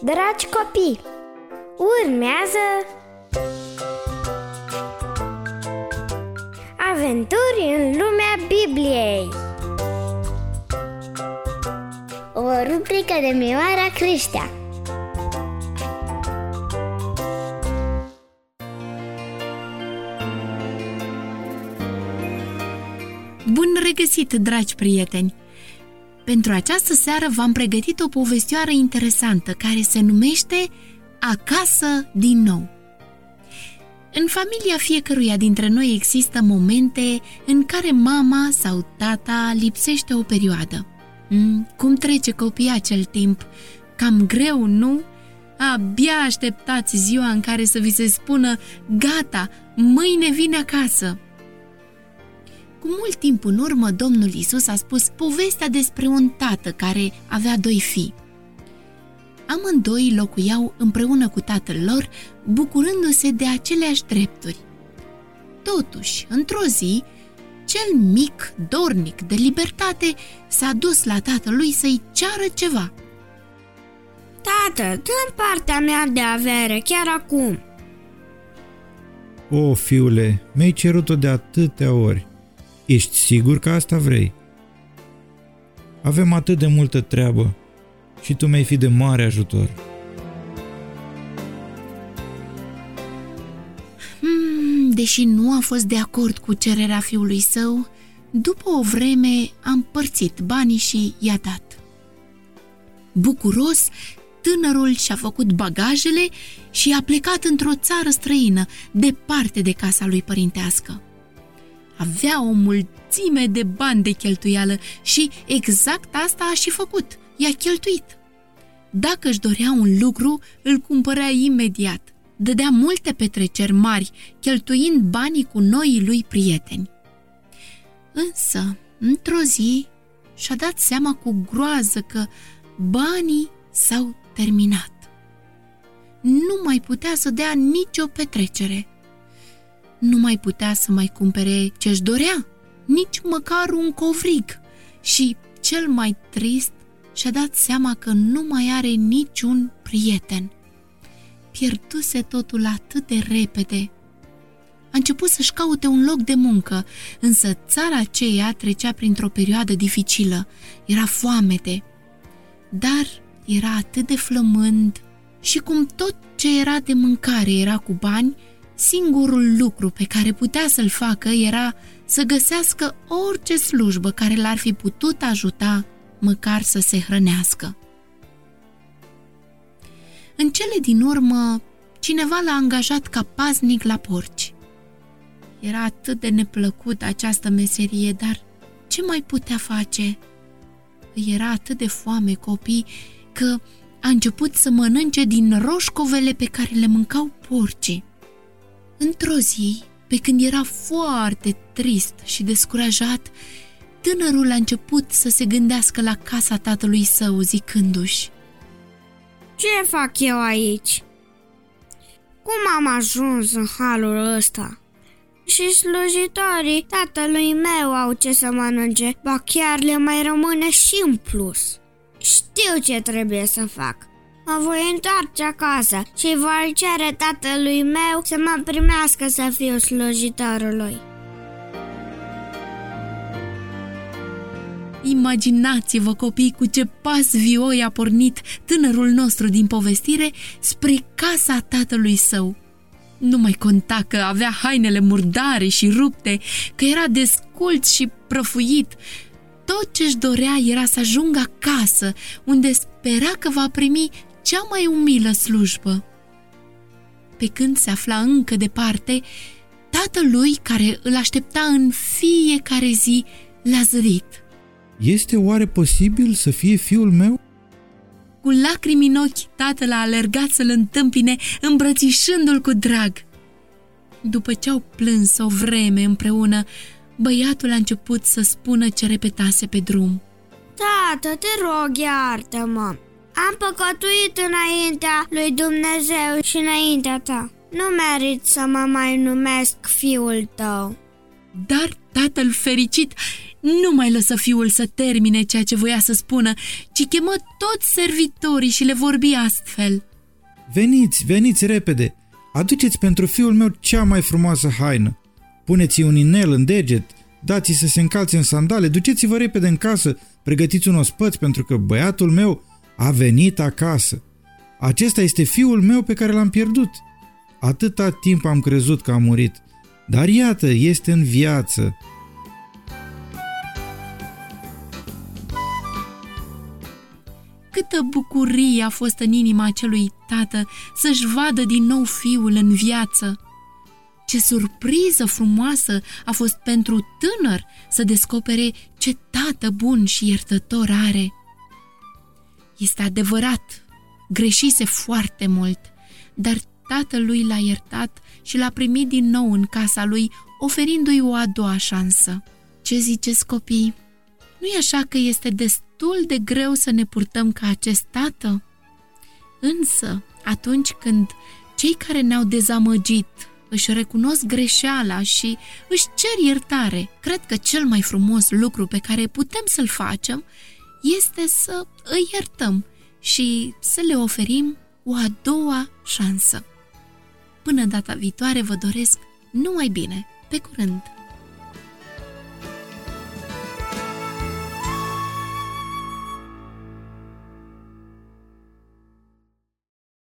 Dragi copii, urmează Aventuri în lumea Bibliei, o rubrică de Mioara Creștea. Bun regăsit, dragi prieteni! Pentru această seară v-am pregătit o povestioară interesantă care se numește Acasă din nou. În familia fiecăruia dintre noi există momente în care mama sau tata lipsește o perioadă. Cum trece copii acel timp? Cam greu, nu? Abia așteptați ziua în care să vi se spună: gata, mâine vine acasă. Cu mult timp în urmă, Domnul Iisus a spus povestea despre un tată care avea 2 fii. Amândoi locuiau împreună cu tatăl lor, bucurându-se de aceleași drepturi. Totuși, într-o zi, cel mic, dornic de libertate, s-a dus la tatălui să-i ceară ceva. Tată, dă-mi partea mea de avere, chiar acum. O, fiule, mi-ai cerut-o de atâtea ori. Ești sigur că asta vrei? Avem atât de multă treabă și tu mi-ai fi de mare ajutor. Deși nu a fost de acord cu cererea fiului său, după o vreme a împărțit banii și i-a dat. Bucuros, tânărul și-a făcut bagajele și a plecat într-o țară străină, departe de casa lui părintească. Avea o mulțime de bani de cheltuială și exact asta a și făcut, i-a cheltuit. Dacă își dorea un lucru, îl cumpărea imediat. Dădea multe petreceri mari, cheltuind banii cu noii lui prieteni. Însă, într-o zi, și-a dat seama cu groază că banii s-au terminat. Nu mai putea să dea nicio petrecere. Nu mai putea să mai cumpere ce-și dorea, nici măcar un covrig. Și, cel mai trist, și-a dat seama că nu mai are niciun prieten. Pierduse totul atât de repede. A început să-și caute un loc de muncă, însă țara aceea trecea printr-o perioadă dificilă. Era foamete, dar era atât de flămând și cum tot ce era de mâncare era cu bani, singurul lucru pe care putea să-l facă era să găsească orice slujbă care l-ar fi putut ajuta măcar să se hrănească. În cele din urmă, cineva l-a angajat ca paznic la porci. Era atât de neplăcută această meserie, dar ce mai putea face? Îi era atât de foame copii că a început să mănânce din roșcovele pe care le mâncau porcii. Într-o zi, pe când era foarte trist și descurajat, tânărul a început să se gândească la casa tatălui său, zicându-și: Ce fac eu aici? Cum am ajuns în halul ăsta? Și slujitorii tatălui meu au ce să mănânce, ba chiar le mai rămâne și în plus. Știu ce trebuie să fac. Mă voi întoarce acasă și voi cere tatălui meu să mă primească să fiu slujitorul lui. Imaginați-vă, copii, cu ce pas vioi a pornit tânărul nostru din povestire spre casa tatălui său. Nu mai conta că avea hainele murdare și rupte, că era desculț și prăfuit. Tot ce-și dorea era să ajungă acasă, unde spera că va primi cea mai umilă slujbă. Pe când se afla încă departe, tatălui, care îl aștepta în fiecare zi, l-a zărit. Este oare posibil să fie fiul meu? Cu lacrimi în ochi, tatăl a alergat să-l întâmpine, îmbrățișându-l cu drag. După ce au plâns o vreme împreună, băiatul a început să spună ce repetase pe drum. Tată, te rog, iartă-mă. Am păcătuit înaintea lui Dumnezeu și înaintea ta. Nu merit să mă mai numesc fiul tău. Dar tatăl fericit nu mai lăsă fiul să termine ceea ce voia să spună, ci chemă toți servitorii și le vorbi astfel. Veniți repede! Aduceți pentru fiul meu cea mai frumoasă haină. Puneți-i un inel în deget, dați-i să se încalțe în sandale, duceți-vă repede în casă, pregătiți un ospăț pentru că băiatul meu a venit acasă. Acesta este fiul meu pe care l-am pierdut. Atâta timp am crezut că a murit, dar iată, este în viață. Câtă bucurie a fost în inima acelui tată să-și vadă din nou fiul în viață! Ce surpriză frumoasă a fost pentru tânăr să descopere ce tată bun și iertător are! Este adevărat, greșise foarte mult, dar tatălui l-a iertat și l-a primit din nou în casa lui, oferindu-i o a doua șansă. Ce ziceți, copii? Nu-i așa că este destul de greu să ne purtăm ca acest tată? Însă, atunci când cei care ne-au dezamăgit își recunosc greșeala și își cer iertare, cred că cel mai frumos lucru pe care putem să-l facem este să îi iertăm și să le oferim o a doua șansă. Până data viitoare vă doresc numai bine. Pe curând!